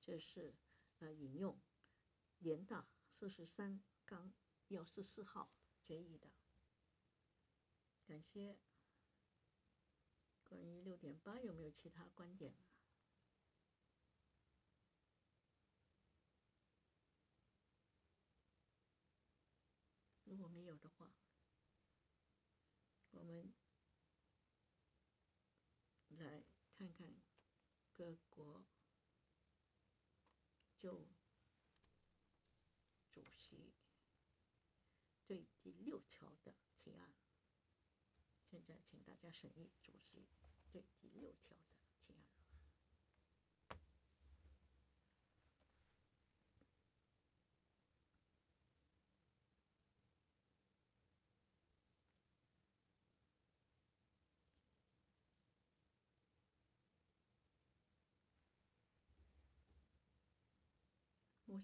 这是引用联大43纲要14号决议的。感谢。关于6.8有没有其他观点？如果没有的话，我们来看看各国就主席对第6条的提案。现在请大家审议主席对第6条